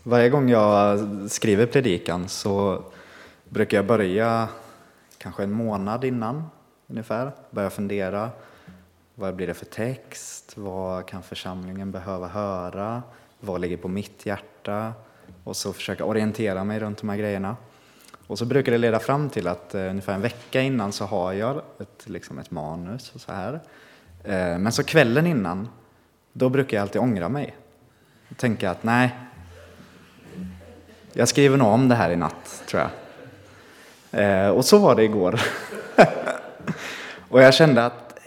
Varje gång jag skriver predikan så brukar jag börja kanske en månad innan ungefär. Börja fundera, vad blir det för text? Vad kan församlingen behöva höra? Vad ligger på mitt hjärta? Och så försöka orientera mig runt de här grejerna. Och så brukar det leda fram till att ungefär en vecka innan så har jag ett manus och så här. Men så kvällen innan, då brukar jag alltid ångra mig. Tänka att nej, jag skriver nog om det här i natt, tror jag. Och så var det igår. Och jag kände att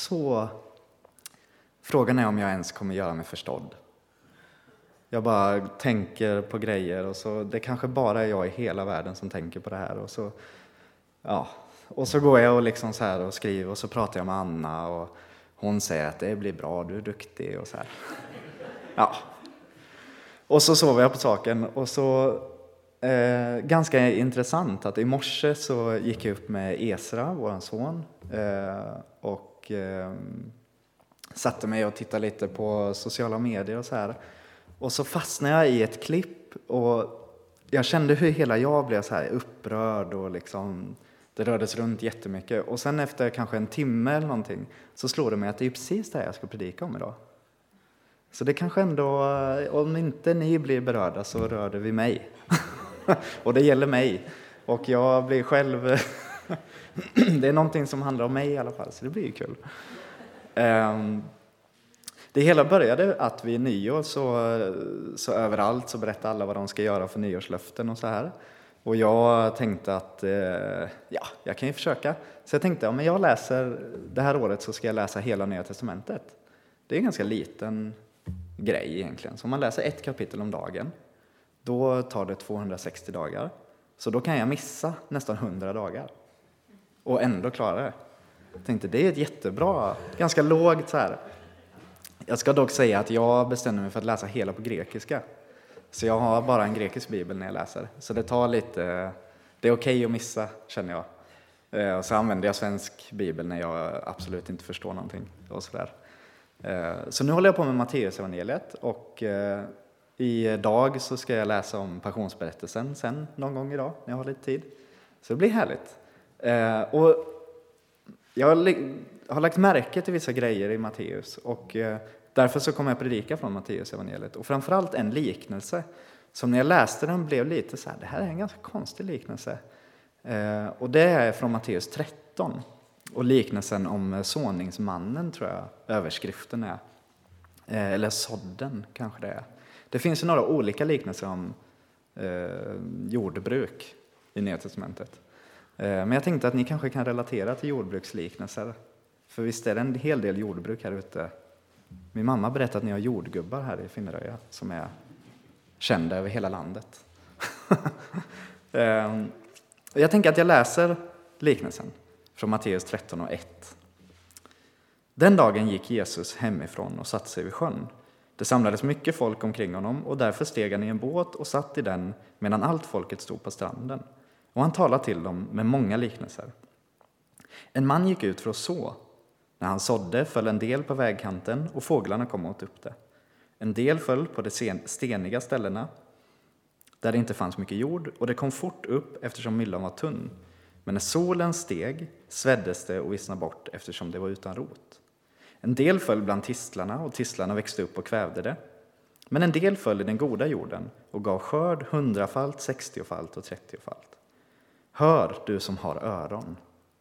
frågan är om jag ens kommer göra mig förstådd. Jag bara tänker på grejer och så det kanske bara är jag i hela världen som tänker på det här. Och så går jag och liksom så här och skriver och så pratar jag med Anna och hon säger att det blir bra, du är duktig och så här. Ja. Och så sover jag på saken och så ganska intressant att i morse så gick jag upp med Esra, våran son, och satte mig och tittade lite på sociala medier och så här. Och så fastnade jag i ett klipp och jag kände hur hela jag blev så här upprörd och liksom det rördes runt jättemycket. Och sen efter kanske en timme eller någonting så slår det mig att det är precis det här jag ska predika om idag. Så det kanske ändå, om inte ni blir berörda så rör det vid mig. Och det gäller mig. Och jag blir själv, det är någonting som handlar om mig i alla fall, så det blir ju kul. Det hela började att vid nyår så överallt så berättade alla vad de ska göra för nyårslöften och så här. Och jag tänkte att jag kan ju försöka. Så jag tänkte, men jag läser, det här året så ska jag läsa hela Nya Testamentet. Det är en ganska liten grej egentligen. Så om man läser ett kapitel om dagen, då tar det 260 dagar. Så då kan jag missa nästan 100 dagar. Och ändå klara det. Jag tänkte, det är ett jättebra, ganska lågt så här. Jag ska dock säga att jag bestämde mig för att läsa hela på grekiska. Så jag har bara en grekisk bibel när jag läser. Så det tar lite, det är okej att missa, känner jag. Och så använder jag svensk bibel när jag absolut inte förstår någonting. Och så där. Så nu håller jag på med Matteusevangeliet och idag så ska jag läsa om passionsberättelsen sen någon gång idag när jag har lite tid. Så det blir härligt. Och jag har lagt märke till vissa grejer i Matteus och därför så kommer jag predika från Matteusevangeliet. Och framförallt en liknelse som när jag läste den blev lite så här, det här är en ganska konstig liknelse. Och det är från Matteus 13. Och liknelsen om såningsmannen tror jag överskriften är. Eller sådden kanske det är. Det finns ju några olika liknelser om jordbruk i Nya Testamentet. Men jag tänkte att ni kanske kan relatera till jordbruksliknelser. För visst är det en hel del jordbruk här ute. Min mamma berättade att ni har jordgubbar här i Finneröja som är kända över hela landet. Jag tänker att jag läser liknelsen från Matteus 13 och 1. Den dagen gick Jesus hemifrån och satte sig vid sjön. Det samlades mycket folk omkring honom och därför steg han i en båt och satt i den medan allt folket stod på stranden. Och han talade till dem med många liknelser. En man gick ut för att så. När han sådde föll en del på vägkanten och fåglarna kom och åt upp det. En del föll på de steniga ställena där det inte fanns mycket jord och det kom fort upp eftersom myllan var tunn. Men när solen steg sveddes det och vissnade bort eftersom det var utan rot. En del föll bland tistlarna och tistlarna växte upp och kvävde det. Men en del föll i den goda jorden och gav skörd 100-falt, 60-falt och 30-falt. Hör du som har öron.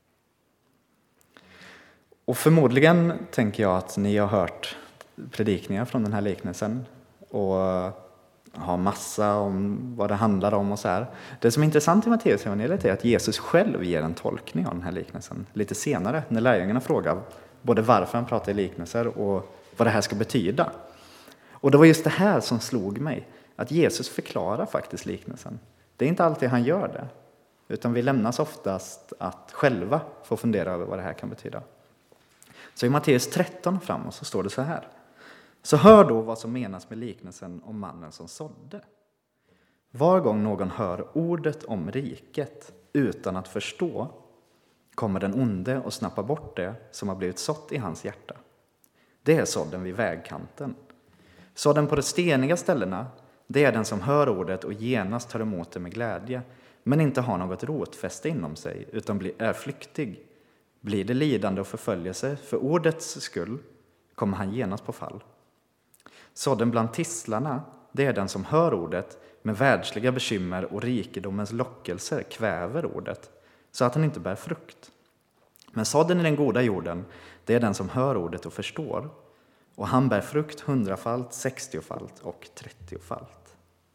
Och förmodligen tänker jag att ni har hört predikningar från den här liknelsen och har massa om vad det handlar om och så här. Det som är intressant i Matteusevangeliet är att Jesus själv ger en tolkning av den här liknelsen lite senare när lärjungarna frågar både varför han pratar i liknelser och vad det här ska betyda. Och det var just det här som slog mig, att Jesus förklarar faktiskt liknelsen. Det är inte alltid han gör det, utan vi lämnas oftast att själva få fundera över vad det här kan betyda. Så i Matteus 13 framåt så står det så här. Så hör då vad som menas med liknelsen om mannen som sådde. Var gång någon hör ordet om riket utan att förstå kommer den onde och snappar bort det som har blivit sått i hans hjärta. Det är sådden vid vägkanten. Sådden på de steniga ställena, det är den som hör ordet och genast tar emot det med glädje, men inte har något rotfäste inom sig, utan är flyktig. Blir det lidande och förföljelse för ordets skull, kommer han genast på fall. Sådden bland tisslarna, det är den som hör ordet, men världsliga bekymmer och rikedomens lockelser kväver ordet, så att han inte bär frukt. Men sådden i den goda jorden, det är den som hör ordet och förstår, och han bär frukt 100-falt, 60-falt och 30-falt.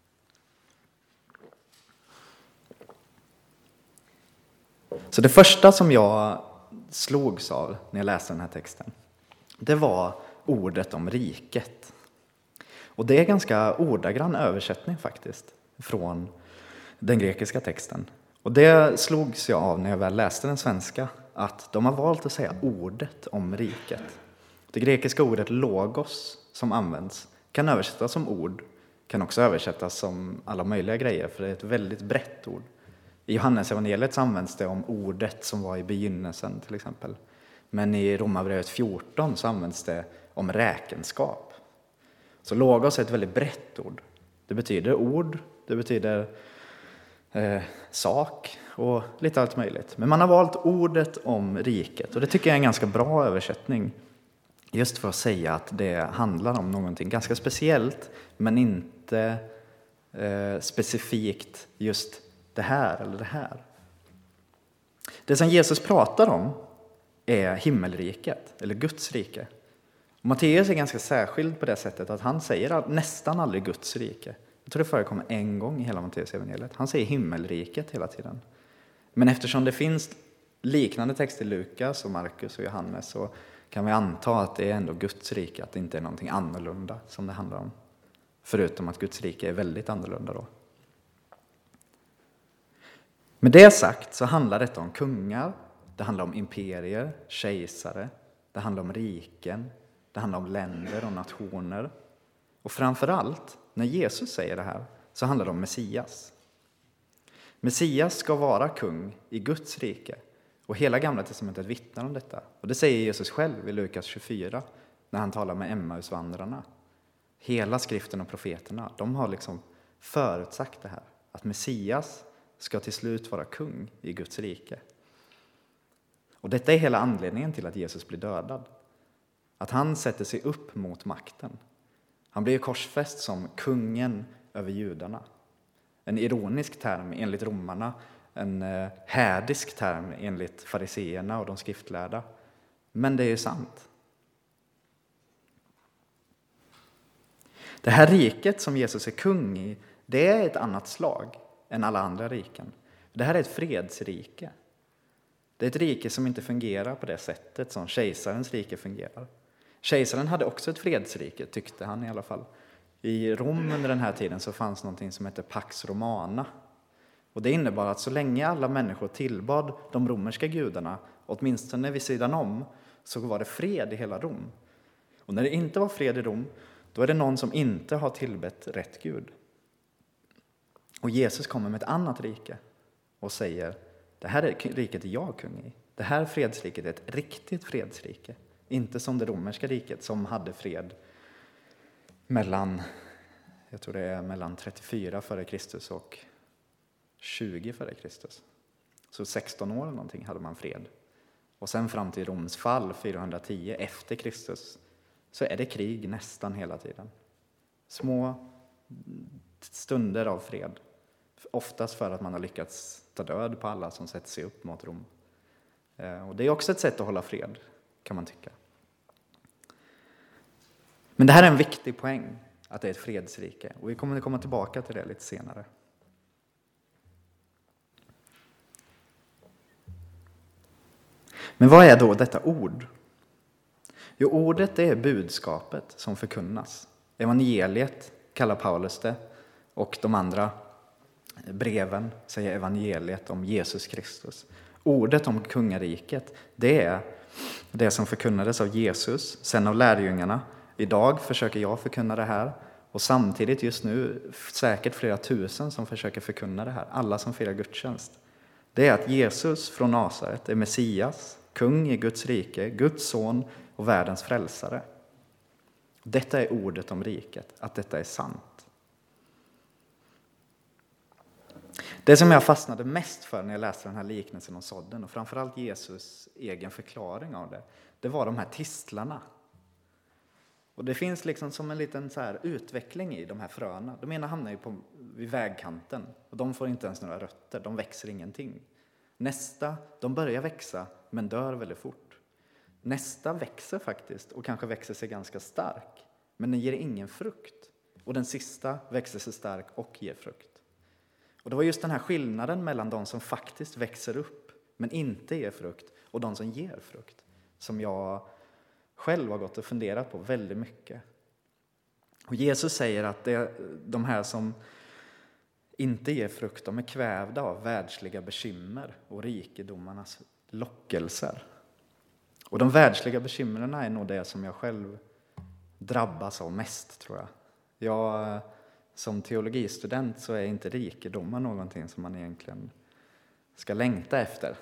Så det första som jag slogs av när jag läste den här texten, det var ordet om riket. Och det är ganska ordagrann översättning faktiskt från den grekiska texten. Och det slogs jag av när jag väl läste den svenska, att de har valt att säga ordet om riket. Det grekiska ordet logos som används kan översättas som ord, kan också översättas som alla möjliga grejer, för det är ett väldigt brett ord. I Johannes evangeliet används det om ordet som var i begynnelsen till exempel. Men i Romarbrevet 14 så används det om räkenskap. Så logos är ett väldigt brett ord. Det betyder ord, det betyder sak och lite allt möjligt. Men man har valt ordet om riket, och det tycker jag är en ganska bra översättning. Just för att säga att det handlar om någonting ganska speciellt, men inte specifikt just det här eller det här. Det som Jesus pratar om är himmelriket, eller Guds rike. Och Matteus är ganska särskild på det sättet att han säger nästan aldrig Guds rike. Jag tror det förekommer en gång i hela Matteus evangeliet. Han säger himmelriket hela tiden. Men eftersom det finns liknande texter i Lukas och Markus och Johannes, så kan vi anta att det är ändå Guds rike, att det inte är någonting annorlunda som det handlar om. Förutom att Guds rike är väldigt annorlunda då. Med det sagt så handlar detta om kungar, det handlar om imperier, kejsare, det handlar om riken, det handlar om länder och nationer. Och framförallt, när Jesus säger det här, så handlar det om Messias. Messias ska vara kung i Guds rike, och hela Gamla testamentet vittnar om detta. Och det säger Jesus själv i Lukas 24, när han talar med Emmausvandrarna. Hela skriften och profeterna, de har liksom förutsagt det här, att Messias ska till slut vara kung i Guds rike. Och detta är hela anledningen till att Jesus blir dödad. Att han sätter sig upp mot makten. Han blir korsfäst som kungen över judarna. En ironisk term enligt romarna, en härdisk term enligt fariseerna och de skriftlärda. Men det är ju sant. Det här riket som Jesus är kung i, det är ett annat slag än alla andra riken. Det här är ett fredsrike. Det är ett rike som inte fungerar på det sättet som kejsarens rike fungerar. Kejsaren hade också ett fredsrike, tyckte han i alla fall. I Rom under den här tiden så fanns någonting som hette Pax Romana. Och det innebar att så länge alla människor tillbad de romerska gudarna, åtminstone vid sidan om, så var det fred i hela Rom. Och när det inte var fred i Rom, då är det någon som inte har tillbett rätt Gud. Och Jesus kommer med ett annat rike och säger, det här är riket jag är kung i. Det här fredsriket är ett riktigt fredsrike. Inte som det romerska riket som hade fred mellan 34 före Kristus och 20 före Kristus. Så 16 år eller någonting hade man fred. Och sen fram till Roms fall 410 efter Kristus så är det krig nästan hela tiden. Små stunder av fred. Oftast för att man har lyckats ta död på alla som sätter sig upp mot Rom. Och det är också ett sätt att hålla fred, kan man tycka. Men det här är en viktig poäng, att det är ett fredsrike. Och vi kommer att komma tillbaka till det lite senare. Men vad är då detta ord? Jo, ordet är budskapet som förkunnas. Evangeliet kallar Paulus det, och de andra breven säger evangeliet om Jesus Kristus. Ordet om kungariket, det är det som förkunnades av Jesus, sen av lärjungarna. Idag försöker jag förkunna det här, och samtidigt just nu säkert flera tusen som försöker förkunna det här. Alla som firar gudstjänst. Det är att Jesus från Nasaret är Messias, kung i Guds rike, Guds son och världens frälsare. Detta är ordet om riket, att detta är sant. Det som jag fastnade mest för när jag läste den här liknelsen om sådden och framförallt Jesus egen förklaring av det, det var de här tistlarna. Och det finns liksom som en liten så här utveckling i de här fröna. De ena hamnar ju vid vägkanten och de får inte ens några rötter, de växer ingenting. Nästa, de börjar växa men dör väldigt fort. Nästa växer faktiskt och kanske växer sig ganska stark, men den ger ingen frukt. Och den sista växer sig stark och ger frukt. Och det var just den här skillnaden mellan de som faktiskt växer upp men inte ger frukt och de som ger frukt som jag själv har gått och funderat på väldigt mycket. Och Jesus säger att de här som inte ger frukt, de är kvävda av världsliga bekymmer och rikedomarnas lockelser. Och de världsliga bekymren är nog det som jag själv drabbas av mest, tror jag. Jag som teologistudent så är inte rikedomar någonting som man egentligen ska längta efter.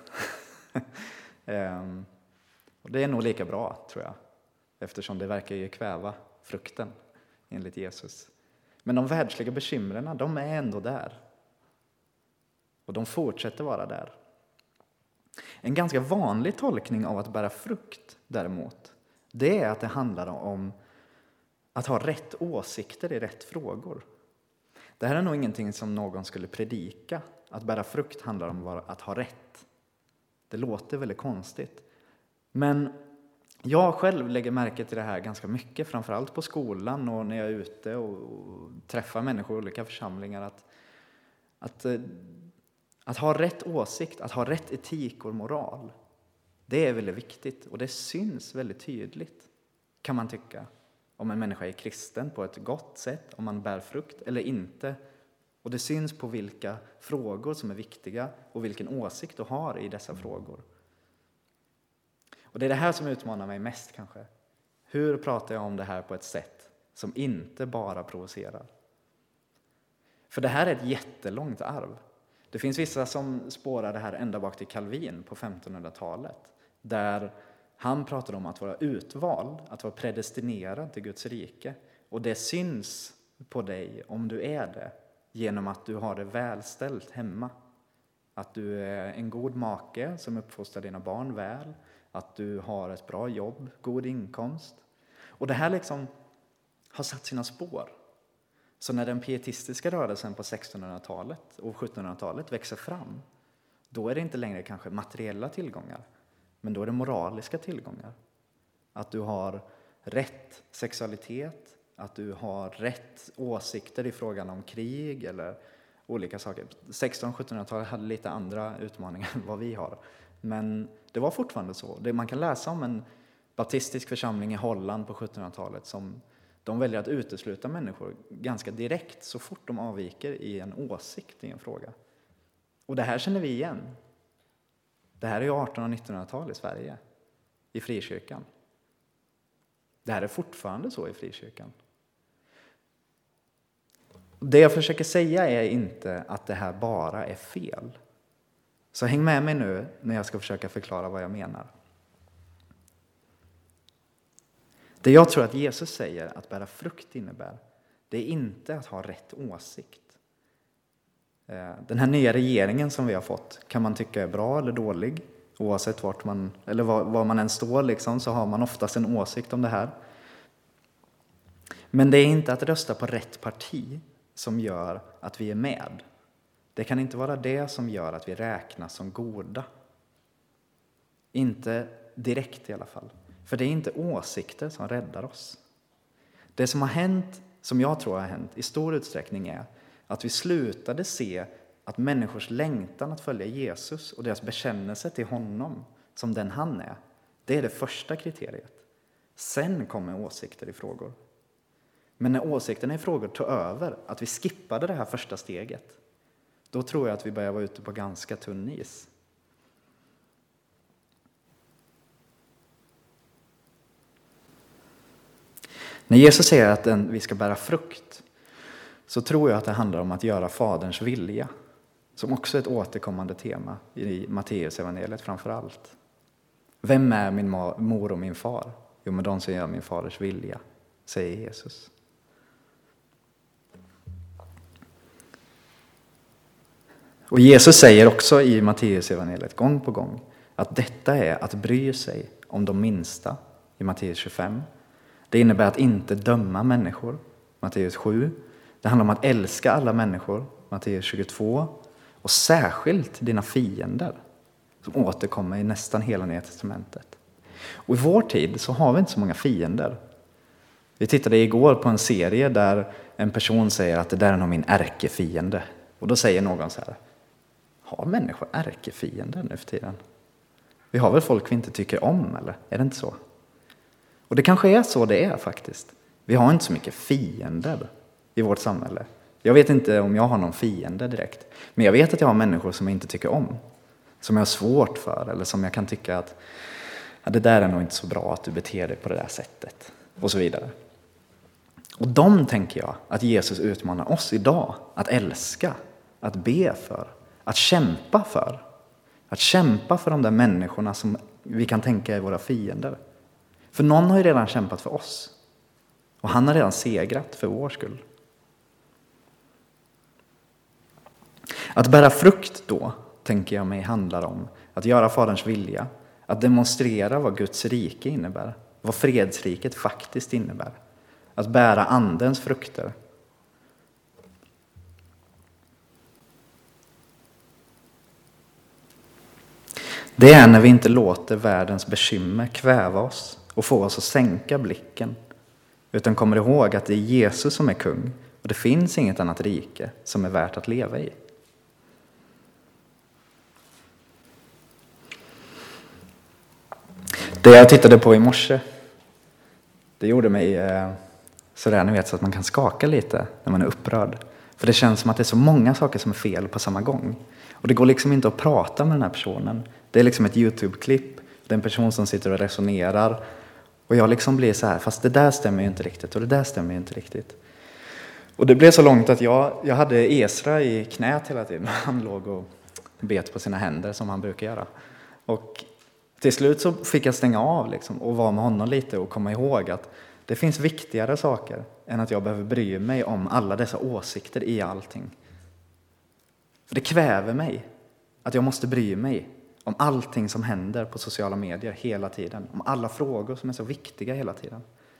Och det är nog lika bra, tror jag, eftersom det verkar ju kväva frukten enligt Jesus. Men de världsliga bekymren, de är ändå där. Och de fortsätter vara där. En ganska vanlig tolkning av att bära frukt däremot, det är att det handlar om att ha rätt åsikter i rätt frågor. Det här är nog ingenting som någon skulle predika. Att bära frukt handlar om att ha rätt. Det låter väldigt konstigt. Men jag själv lägger märke till det här ganska mycket, framförallt på skolan och när jag är ute och träffar människor i olika församlingar. Att ha rätt åsikt, att ha rätt etik och moral, det är väldigt viktigt och det syns väldigt tydligt, kan man tycka, om en människa är kristen på ett gott sätt, om man bär frukt eller inte. Och det syns på vilka frågor som är viktiga och vilken åsikt du har i dessa frågor. Och det är det här som utmanar mig mest kanske. Hur pratar jag om det här på ett sätt som inte bara provocerar? För det här är ett jättelångt arv. Det finns vissa som spårar det här ända bak till Calvin på 1500-talet. Där han pratade om att vara utvald, att vara predestinerad till Guds rike. Och det syns på dig om du är det, genom att du har det välställt hemma. Att du är en god make som uppfostrar dina barn väl. Att du har ett bra jobb, god inkomst. Och det här liksom har satt sina spår. Så när den pietistiska rörelsen på 1600-talet och 1700-talet växer fram, då är det inte längre kanske materiella tillgångar, men då är det moraliska tillgångar. Att du har rätt sexualitet, att du har rätt åsikter i frågan om krig eller olika saker. 1600-1700-talet hade lite andra utmaningar än vad vi har. Men det var fortfarande så. Man kan läsa om en baptistisk församling i Holland på 1700-talet som de väljer att utesluta människor ganska direkt så fort de avviker i en åsikt i en fråga. Och det här känner vi igen. Det här är 1800- och 1900-tal i Sverige, i frikyrkan. Det här är fortfarande så i frikyrkan. Det jag försöker säga är inte att det här bara är fel. Så häng med mig nu när jag ska försöka förklara vad jag menar. Det jag tror att Jesus säger att bära frukt innebär, det är inte att ha rätt åsikt. Den här nya regeringen som vi har fått kan man tycka är bra eller dålig. Oavsett vart man, eller var man än står liksom, så har man oftast en åsikt om det här. Men det är inte att rösta på rätt parti som gör att vi är med. Det kan inte vara det som gör att vi räknas som goda. Inte direkt i alla fall. För det är inte åsikter som räddar oss. Det som har hänt, som jag tror har hänt i stor utsträckning, är att vi slutade se att människors längtan att följa Jesus och deras bekännelse till honom som den han är, det är det första kriteriet. Sen kommer åsikter i frågor. Men när åsikterna i frågor tog över, att vi skippade det här första steget, då tror jag att vi börjar vara ute på ganska tunn is. När Jesus säger att vi ska bära frukt, så tror jag att det handlar om att göra faderns vilja, som också är ett återkommande tema i Matteus evangeliet framför allt. Vem är min mor och min far? Jo, men de som gör min faders vilja, säger Jesus. Och Jesus säger också i Matteusevangeliet gång på gång att detta är att bry sig om de minsta i Matteus 25. Det innebär att inte döma människor, Matteus 7. Det handlar om att älska alla människor, Matteus 22. Och särskilt dina fiender, som återkommer i nästan hela Nya testamentet. Och i vår tid så har vi inte så många fiender. Vi tittade igår på en serie där en person säger att det där är nog min ärkefiende. Och då säger någon så här: har människor ärkefiender nu för tiden? Vi har väl folk vi inte tycker om, eller? Är det inte så? Och det kanske är så det är faktiskt. Vi har inte så mycket fiender i vårt samhälle. Jag vet inte om jag har någon fiende direkt. Men jag vet att jag har människor som jag inte tycker om. Som jag har svårt för. Eller som jag kan tycka att det där är nog inte så bra att du beter dig på det där sättet. Och så vidare. Och de tänker jag att Jesus utmanar oss idag att älska. Att be för. Att kämpa för. Att kämpa för de där människorna som vi kan tänka är våra fiender. För någon har ju redan kämpat för oss. Och han har redan segrat för vår skull. Att bära frukt då, tänker jag mig, handlar om att göra Faderns vilja. Att demonstrera vad Guds rike innebär. Vad fredsriket faktiskt innebär. Att bära andens frukter. Det är när vi inte låter världens bekymmer kväva oss och få oss att sänka blicken. Utan kommer ihåg att det är Jesus som är kung och det finns inget annat rike som är värt att leva i. Det jag tittade på i morse, det gjorde mig sådär, ni vet, så att man kan skaka lite när man är upprörd. För det känns som att det är så många saker som är fel på samma gång. Och det går liksom inte att prata med den här personen. Det är liksom ett YouTube-klipp. Det är en person som sitter och resonerar. Och jag liksom blir så här, fast det där stämmer ju inte riktigt och det där stämmer ju inte riktigt. Och det blev så långt att jag hade Esra i knät hela tiden. Han låg och bet på sina händer som han brukar göra. Och till slut så fick jag stänga av liksom, och vara med honom lite och komma ihåg att det finns viktigare saker än att jag behöver bry mig om alla dessa åsikter i allting. För det kväver mig att jag måste bry mig om allting som händer på sociala medier hela tiden. Om alla frågor som är så viktiga hela tiden.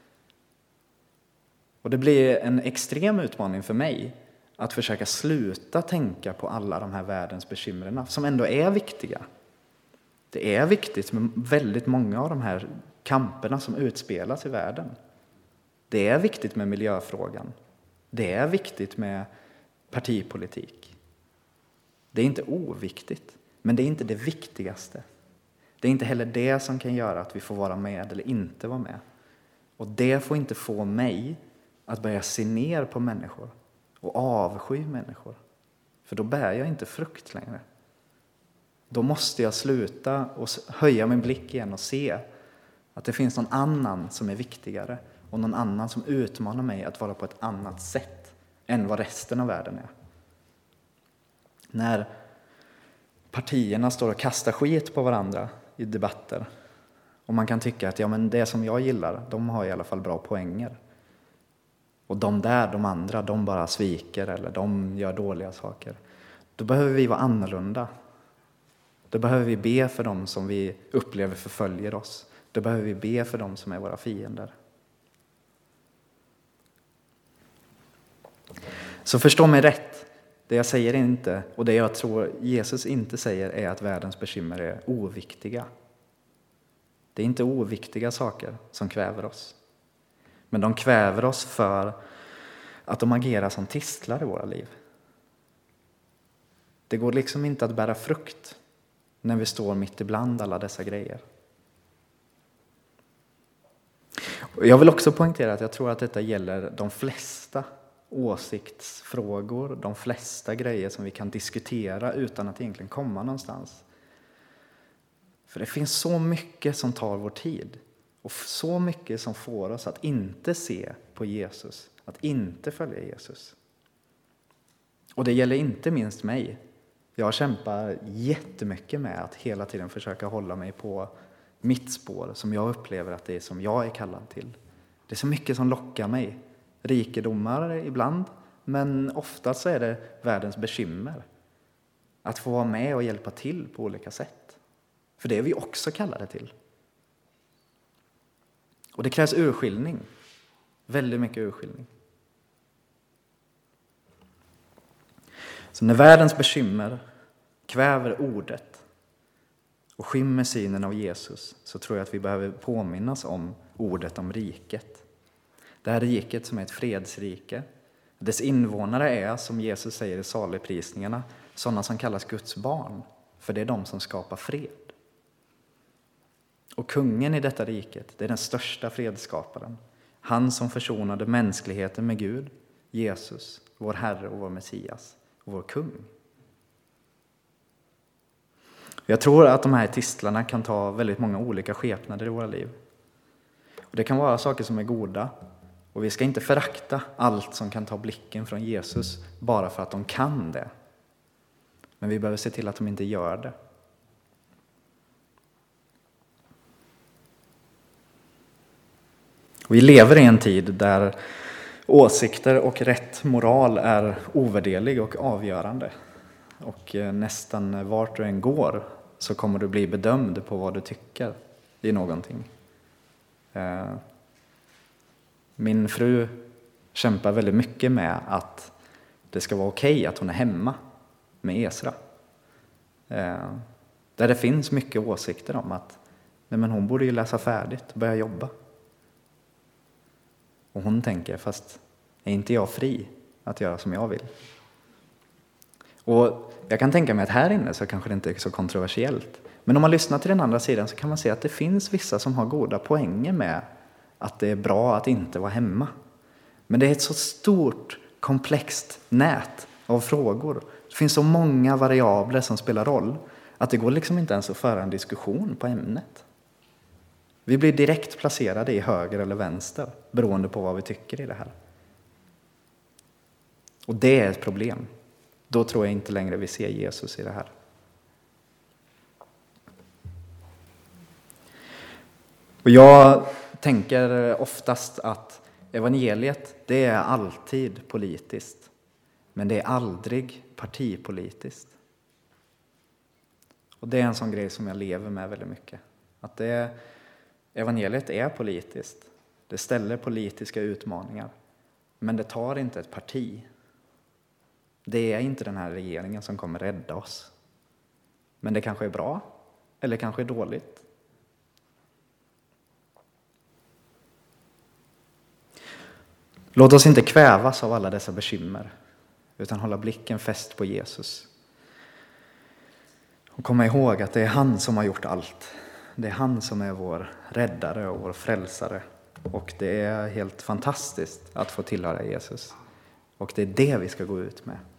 Och det blir en extrem utmaning för mig att försöka sluta tänka på alla de här världens bekymren som ändå är viktiga. Det är viktigt med väldigt många av de här kamperna som utspelas i världen. Det är viktigt med miljöfrågan. Det är viktigt med partipolitik. Det är inte oviktigt, men det är inte det viktigaste. Det är inte heller det som kan göra att vi får vara med eller inte vara med. Och det får inte få mig att börja se ner på människor och avsky människor. För då bär jag inte frukt längre. Då måste jag sluta och höja min blick igen och se att det finns någon annan som är viktigare och någon annan som utmanar mig att vara på ett annat sätt än vad resten av världen är. När partierna står och kastar skit på varandra i debatter och man kan tycka att ja, men det som jag gillar, de har i alla fall bra poänger. Och de andra, de bara sviker eller de gör dåliga saker. Då behöver vi vara annorlunda. Då behöver vi be för dem som vi upplever förföljer oss. Då behöver vi be för dem som är våra fiender. Så förstå mig rätt. Det jag säger inte, och det jag tror Jesus inte säger, är att världens bekymmer är oviktiga. Det är inte oviktiga saker som kväver oss. Men de kväver oss för att de agerar som tistlar i våra liv. Det går liksom inte att bära frukt när vi står mitt ibland alla dessa grejer. Och jag vill också poängtera att jag tror att detta gäller de flesta åsiktsfrågor, de flesta grejer som vi kan diskutera utan att egentligen komma någonstans. För det finns så mycket som tar vår tid och så mycket som får oss att inte se på Jesus, att inte följa Jesus. Och det gäller inte minst mig. Jag kämpar jättemycket med att hela tiden försöka hålla mig på mitt spår som jag upplever att det är som jag är kallad till. Det är så mycket som lockar mig. Rikedomar ibland, men ofta så är det världens bekymmer. Att få vara med och hjälpa till på olika sätt. För det är vi också kallade till. Och det krävs urskiljning. Väldigt mycket urskiljning. Så när världens bekymmer kväver ordet och skymmer synen av Jesus, så tror jag att vi behöver påminnas om ordet om riket. Det här riket som är ett fredsrike. Dess invånare är, som Jesus säger i saligprisningarna, sådana som kallas Guds barn. För det är de som skapar fred. Och kungen i detta riket, det är den största fredsskaparen. Han som försonade mänskligheten med Gud, Jesus, vår Herre och vår Messias, och vår kung. Jag tror att de här titlarna kan ta väldigt många olika skepnader i våra liv. Och det kan vara saker som är goda. Och vi ska inte förakta allt som kan ta blicken från Jesus bara för att de kan det. Men vi behöver se till att de inte gör det. Vi lever i en tid där åsikter och rätt moral är ovärderlig och avgörande. Och nästan vart du än går så kommer du bli bedömd på vad du tycker i någonting. Min fru kämpar väldigt mycket med att det ska vara okej att hon är hemma med Esra. Där det finns mycket åsikter om att nej, men hon borde ju läsa färdigt och börja jobba. Och hon tänker, fast är inte jag fri att göra som jag vill? Och jag kan tänka mig att här inne så kanske det inte är så kontroversiellt. Men om man lyssnar till den andra sidan så kan man se att det finns vissa som har goda poänger med att det är bra att inte vara hemma. Men det är ett så stort, komplext nät av frågor. Det finns så många variabler som spelar roll att det går liksom inte ens att föra en diskussion på ämnet. Vi blir direkt placerade i höger eller vänster beroende på vad vi tycker i det här. Och det är ett problem. Då tror jag inte längre vi ser Jesus i det här. Och jag tänker oftast att evangeliet, det är alltid politiskt. Men det är aldrig partipolitiskt. Och det är en sån grej som jag lever med väldigt mycket. Att evangeliet är politiskt. Det ställer politiska utmaningar. Men det tar inte ett parti. Det är inte den här regeringen som kommer rädda oss. Men det kanske är bra. Eller kanske är dåligt. Låt oss inte kvävas av alla dessa bekymmer. Utan hålla blicken fäst på Jesus. Och komma ihåg att det är han som har gjort allt. Det är han som är vår räddare och vår frälsare. Och det är helt fantastiskt att få tillhöra Jesus. Och det är det vi ska gå ut med.